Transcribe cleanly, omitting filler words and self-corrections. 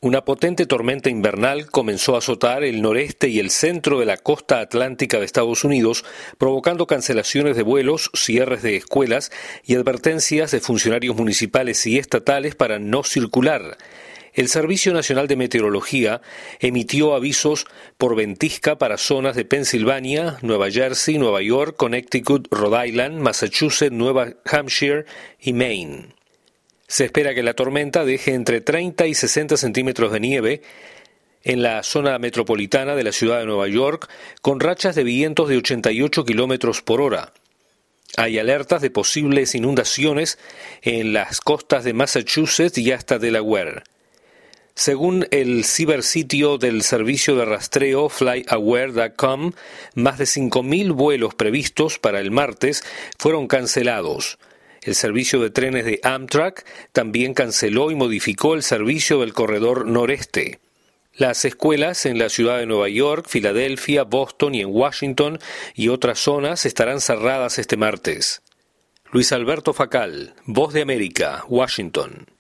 Una potente tormenta invernal comenzó a azotar el noreste y el centro de la costa atlántica de Estados Unidos, provocando cancelaciones de vuelos, cierres de escuelas y advertencias de funcionarios municipales y estatales para no circular. El Servicio Nacional de Meteorología emitió avisos por ventisca para zonas de Pensilvania, Nueva Jersey, Nueva York, Connecticut, Rhode Island, Massachusetts, Nueva Hampshire y Maine. Se espera que la tormenta deje entre 30 y 60 centímetros de nieve en la zona metropolitana de la ciudad de Nueva York, con rachas de vientos de 88 kilómetros por hora. Hay alertas de posibles inundaciones en las costas de Massachusetts y hasta Delaware. Según el cibersitio del servicio de rastreo FlyAware.com, más de 5.000 vuelos previstos para el martes fueron cancelados. El servicio de trenes de Amtrak también canceló y modificó el servicio del corredor noreste. Las escuelas en la ciudad de Nueva York, Filadelfia, Boston y en Washington y otras zonas estarán cerradas este martes. Luis Alberto Facal, Voz de América, Washington.